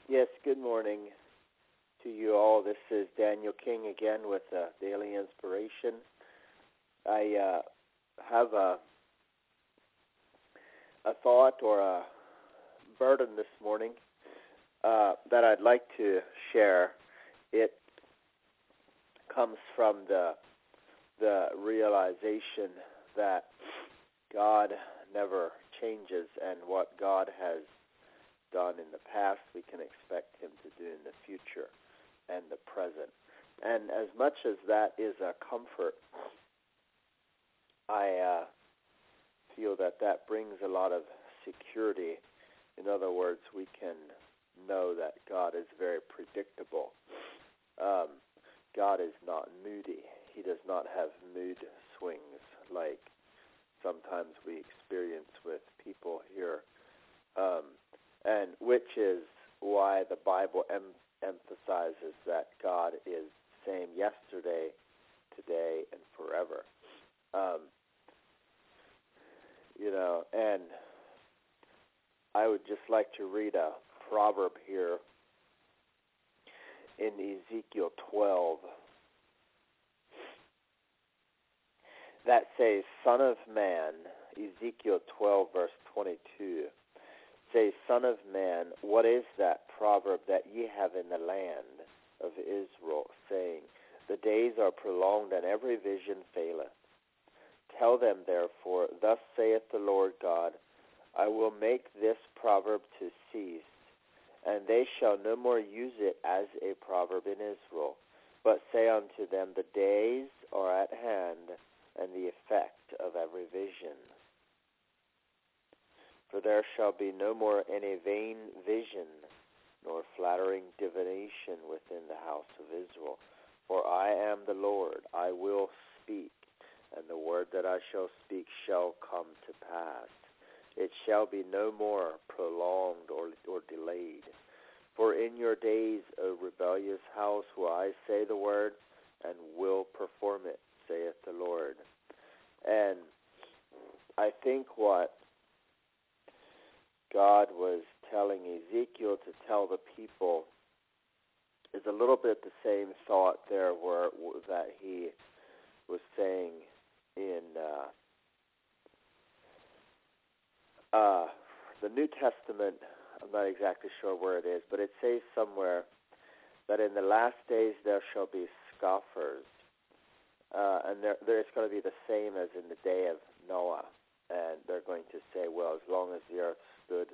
Yes, good morning to you all. This is Daniel King again with Daily Inspiration. I have a thought or a burden this morning that I'd like to share. It comes from the realization that God never changes, and what God has done in the past, we can expect him to do in the future and the present. And as much as that is a comfort, I feel that brings a lot of security. In other words, we can know that God is very predictable. God is not moody. He does not have mood swings like sometimes we experience with people here. And which is why the Bible emphasizes that God is the same yesterday, today, and forever. And I would just like to read a proverb here in Ezekiel 12 that says, Son of man, Ezekiel 12, verse 22, say, Son of man, what is that proverb that ye have in the land of Israel, saying, the days are prolonged, and every vision faileth? Tell them, therefore, thus saith the Lord God, I will make this proverb to cease, and they shall no more use it as a proverb in Israel, but say unto them, the days are at hand, and the effect of every vision. For there shall be no more any vain vision, nor flattering divination within the house of Israel. For I am the Lord, I will speak, and the word that I shall speak shall come to pass. It shall be no more prolonged or delayed. For in your days, O rebellious house, will I say the word, and will perform it, saith the Lord. And I think what God was telling Ezekiel to tell the people is a little bit the same thought there that he was saying in the New Testament. I'm not exactly sure where it is, but it says somewhere that in the last days there shall be scoffers, and there's going to be the same as in the day of Noah, and they're going to say, well, as long as the earth stood,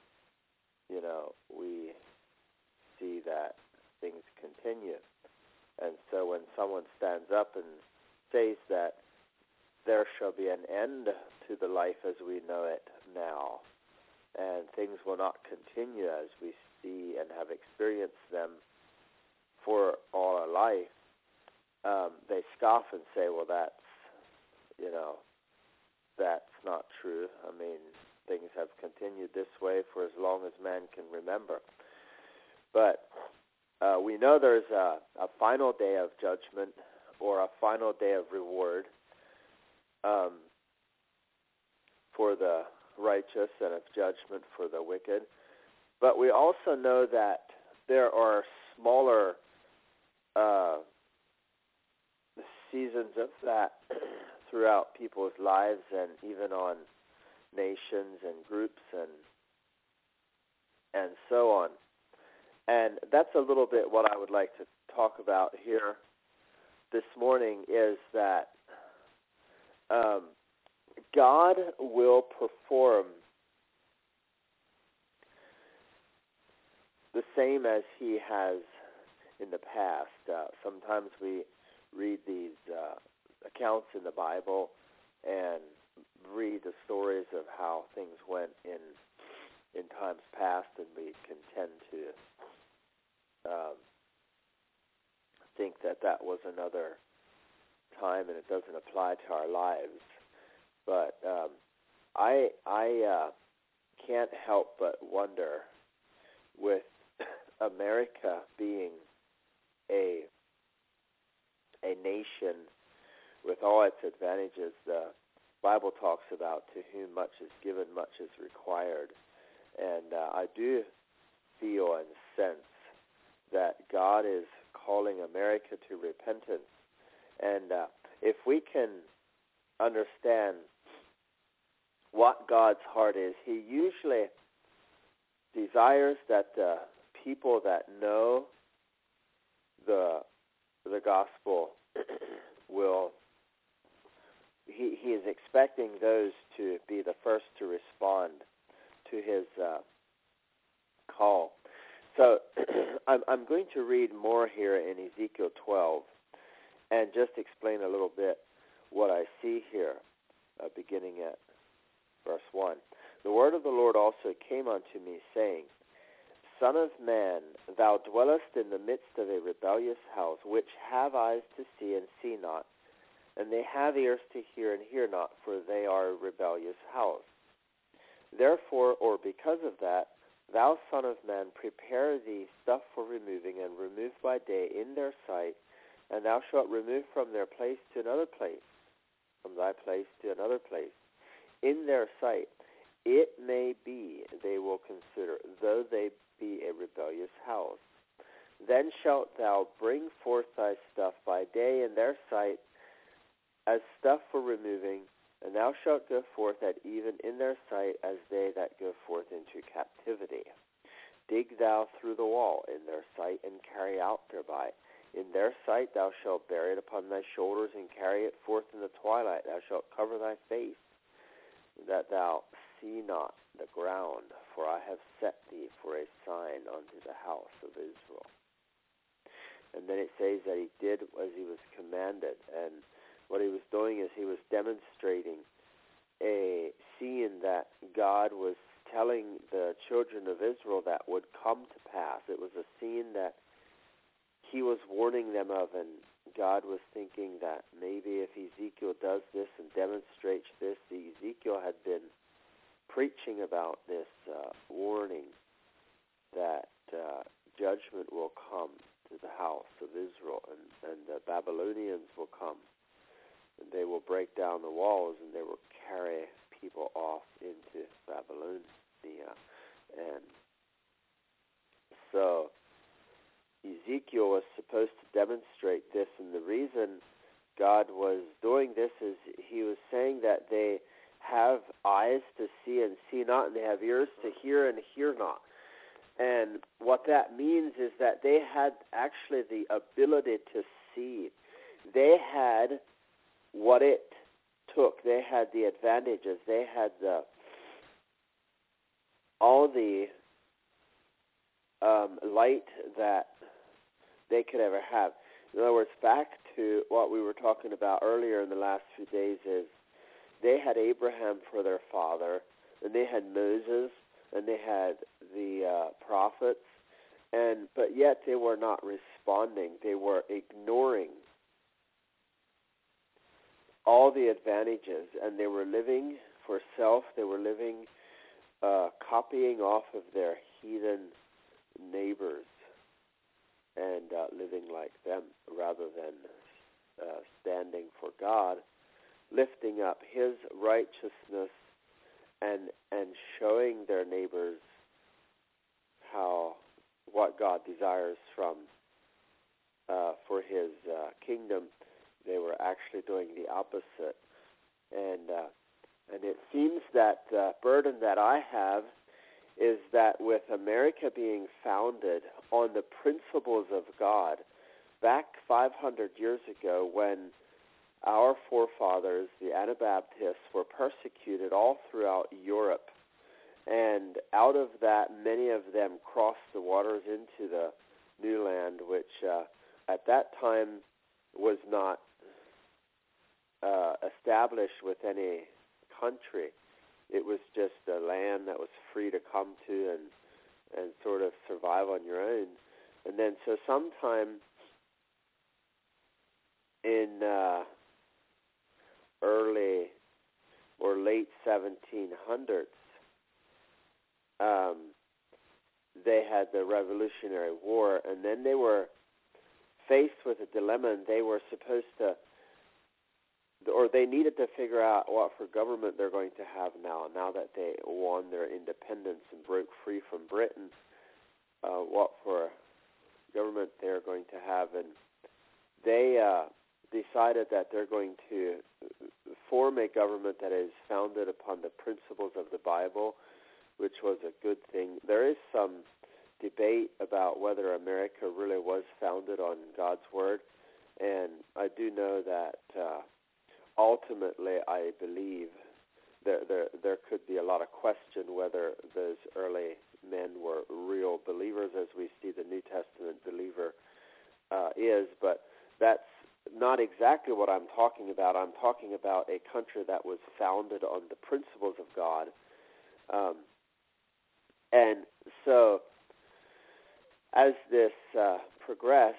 we see that things continue. And so when someone stands up and says that there shall be an end to the life as we know it now, and things will not continue as we see and have experienced them for all our life, they scoff and say, well, that's not true. I mean, things have continued this way for as long as man can remember. But we know there's a final day of judgment or a final day of reward for the righteous and of judgment for the wicked. But we also know that there are smaller seasons of that throughout people's lives and even on nations and groups and so on. And that's a little bit what I would like to talk about here this morning, is that God will perform the same as he has in the past. Sometimes we read these accounts in the Bible and read the stories of how things went in times past, and we can tend to think that was another time and it doesn't apply to our lives. But I can't help but wonder, with America being a nation with all its advantages, the Bible talks about to whom much is given, much is required. And I do feel and sense that God is calling America to repentance. And if we can understand what God's heart is, He usually desires that the people that know the gospel will, He is expecting those to be the first to respond to His call. So I'm going to read more here in Ezekiel 12 and just explain a little bit what I see here, beginning at verse 1. The word of the Lord also came unto me, saying, Son of man, thou dwellest in the midst of a rebellious house, which have eyes to see and see not, and they have ears to hear and hear not, for they are a rebellious house. Therefore, or because of that, thou son of man, prepare thee stuff for removing, and remove by day in their sight, and thou shalt remove from their place to another place, from thy place to another place, in their sight. It may be they will consider, though they be a rebellious house. Then shalt thou bring forth thy stuff by day in their sight as stuff for removing, and thou shalt go forth at even in their sight as they that go forth into captivity. Dig thou through the wall in their sight, and carry out thereby. In their sight thou shalt bear it upon thy shoulders, and carry it forth in the twilight. Thou shalt cover thy face, that thou see not the ground, for I have set thee for a sign unto the house of Israel. And then it says that he did as he was commanded, and what he was doing is he was demonstrating a scene that God was telling the children of Israel that would come to pass. It was a scene that he was warning them of, and God was thinking that maybe if Ezekiel does this and demonstrates this, Ezekiel had been preaching about this warning that judgment will come to the house of Israel, and the Babylonians will come, and they will break down the walls, and they will carry people off into Babylonia. And so Ezekiel was supposed to demonstrate this, and the reason God was doing this is he was saying that they have eyes to see and see not, and they have ears to hear and hear not. And what that means is that they had actually the ability to see. They had what it took. They had the advantages. They had all the light that they could ever have. In other words, back to what we were talking about earlier in the last few days is they had Abraham for their father, and they had Moses, and they had the prophets, but yet they were not responding. They were ignoring all the advantages, and they were living for self. They were living, copying off of their heathen neighbors and living like them rather than standing for God, lifting up His righteousness and showing their neighbors what God desires from for His kingdom. They were actually doing the opposite, and it seems that the burden that I have is that with America being founded on the principles of God, back 500 years ago when our forefathers, the Anabaptists, were persecuted all throughout Europe, and out of that, many of them crossed the waters into the New Land, which at that time was not established with any country. It was just a land that was free to come to and sort of survive on your own. And then so sometime in early or late 1700s, they had the Revolutionary War, and then they were faced with a dilemma, and they were supposed to, or they needed to figure out what for government they're going to have now that they won their independence and broke free from Britain. have, and they decided that they're going to form a government that is founded upon the principles of the Bible, which was a good thing. There is some debate about whether America really was founded on God's Word, and I do know that ultimately I believe there could be a lot of question whether those early men were real believers, as we see the New Testament believer is, but that's not exactly what I'm talking about. I'm talking about a country that was founded on the principles of God. And so as this progressed,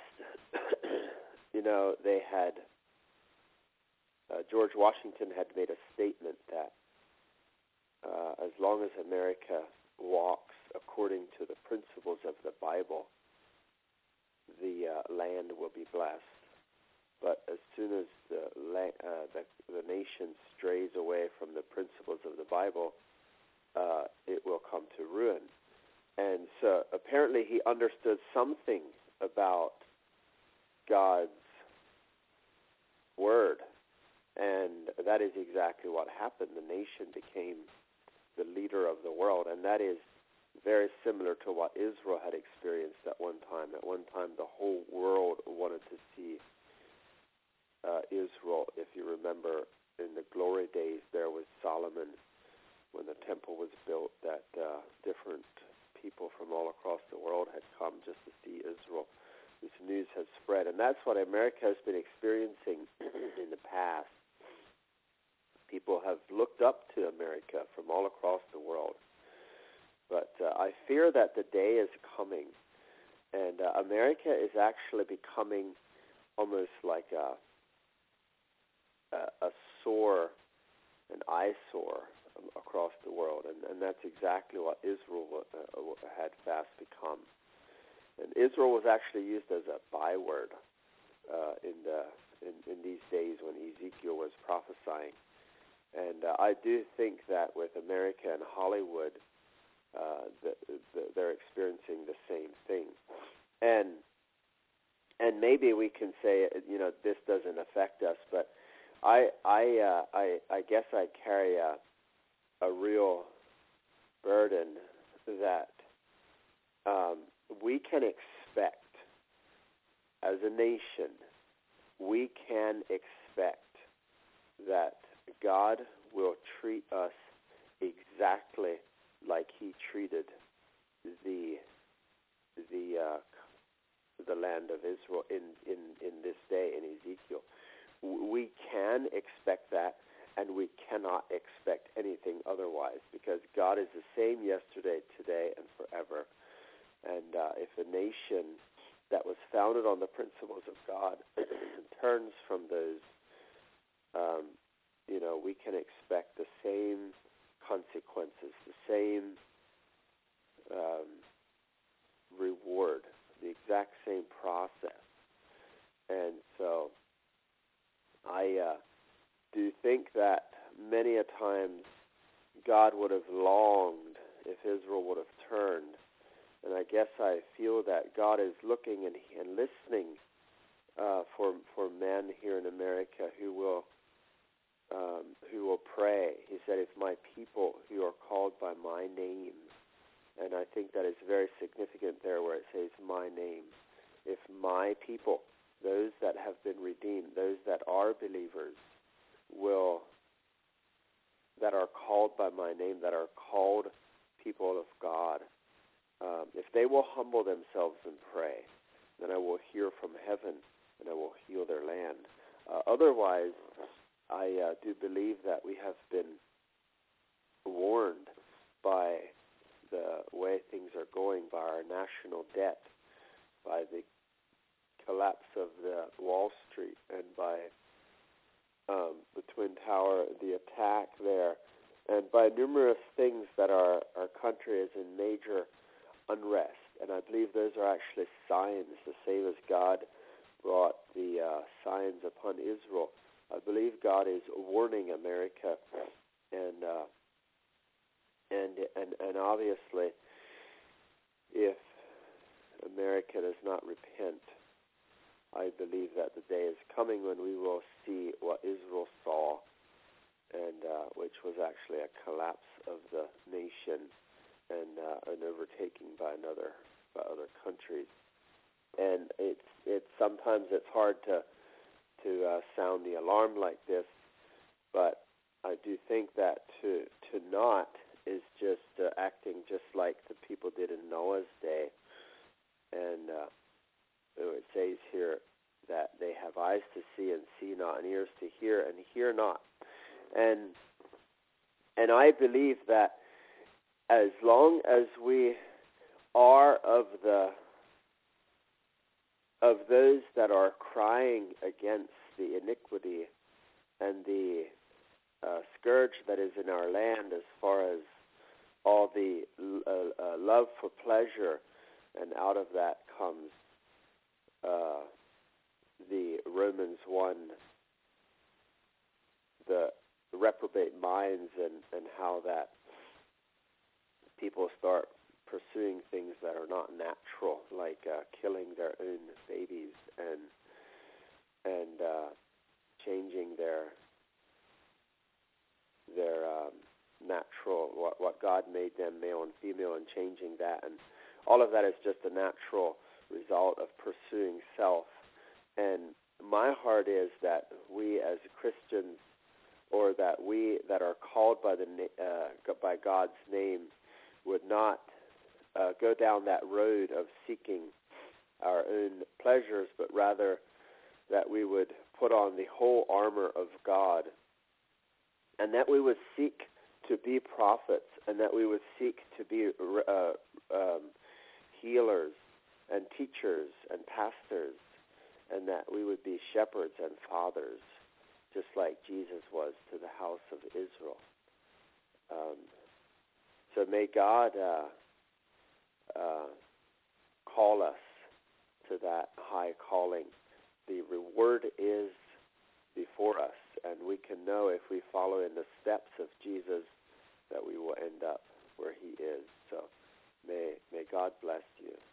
they had, George Washington had made a statement that as long as America walks according to the principles of the Bible, the land will be blessed. But as soon as the nation strays away from the principles of the Bible, it will come to ruin. And so apparently he understood something about God's Word, and that is exactly what happened. The nation became the leader of the world, and that is very similar to what Israel had experienced at one time. At one time, the whole world wanted to see Israel. If you remember, in the glory days there was Solomon, when the temple was built, that different people from all across the world had come just to see Israel. This news has spread, and that's what America has been experiencing in the past. People have looked up to America from all across the world. But I fear that the day is coming, and America is actually becoming almost like a sore, an eyesore across the world, and that's exactly what Israel had fast become. And Israel was actually used as a byword in these days when Ezekiel was prophesying. And I do think that with America and Hollywood, they're experiencing the same thing. And maybe we can say, this doesn't affect us, but I guess I carry a real burden that we can expect as a nation, we can expect that God will treat us exactly like he treated the land of Israel in this day in Ezekiel. We can expect that, and we cannot expect anything otherwise, because God is the same yesterday, today, and forever. And if a nation that was founded on the principles of God turns from those, we can expect the same consequences, the same reward, the exact same process. And so I do think that many a times God would have longed if Israel would have turned. And I guess I feel that God is looking and listening for men here in America who will pray. He said, if my people who are called by my name, and I think that is very significant there where it says my name, if my people, those that have been redeemed, those that are believers, that are called by my name, that are called people of God, if they will humble themselves and pray, then I will hear from heaven and I will heal their land. Otherwise, I do believe that we have been warned by the way things are going, by our national debt, by the collapse of the Wall Street, and by the Twin Tower, the attack there, and by numerous things that our country is in major unrest. And I believe those are actually signs, the same as God brought the signs upon Israel. I believe God is warning America, and obviously, if America does not repent, I believe that the day is coming when we will see what Israel saw, and which was actually a collapse of the nation and an overtaking by other countries. And it's sometimes it's hard to sound the alarm like this, but I do think that to not is just acting just like the people did in Noah's day. And it says here that they have eyes to see and see not, and ears to hear and hear not. And I believe that as long as we are of those that are crying against the iniquity and the scourge that is in our land, as far as all the love for pleasure, and out of that comes the Romans 1, the reprobate minds, and how that people start pursuing things that are not natural, like killing their own babies and changing their natural, what God made them, male and female, and changing that. And all of that is just a natural result of pursuing self. And my heart is that we as Christians, or that we that are called by God's name, would not go down that road of seeking our own pleasures, but rather that we would put on the whole armor of God, and that we would seek to be prophets, and that we would seek to be healers and teachers and pastors, and that we would be shepherds and fathers, just like Jesus was to the house of Israel. So may God call us to that high calling. The reward is before us, and we can know if we follow in the steps of Jesus that we will end up where he is. So may God bless you.